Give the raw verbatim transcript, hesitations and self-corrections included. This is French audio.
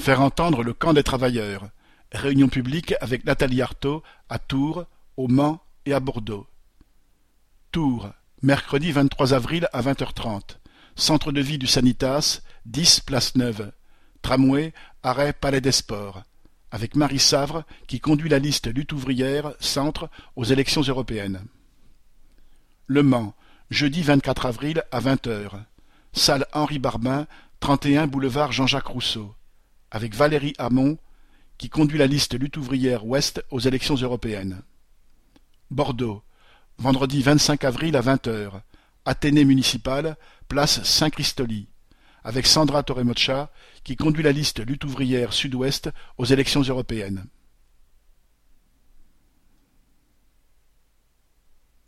Faire entendre le camp des travailleurs. Réunion publique avec Nathalie Arthaud à Tours, au Mans et à Bordeaux. Tours, mercredi vingt-trois avril à vingt heures trente. Centre de vie du Sanitas, dix place Neuve. Tramway, arrêt Palais des Sports. Avec Marie Savre qui conduit la liste Lutte ouvrière Centre aux élections européennes. Le Mans, jeudi vingt-quatre avril à vingt heures. Salle Henri Barbin, trente et un boulevard Jean-Jacques Rousseau. Avec Valérie Hamon qui conduit la liste Lutte ouvrière Ouest aux élections européennes. Bordeaux, vendredi vingt-cinq avril à vingt heures. Athénée municipale, place Saint-Christoly. Avec Sandra Torremocha qui conduit la liste Lutte ouvrière Sud-Ouest aux élections européennes.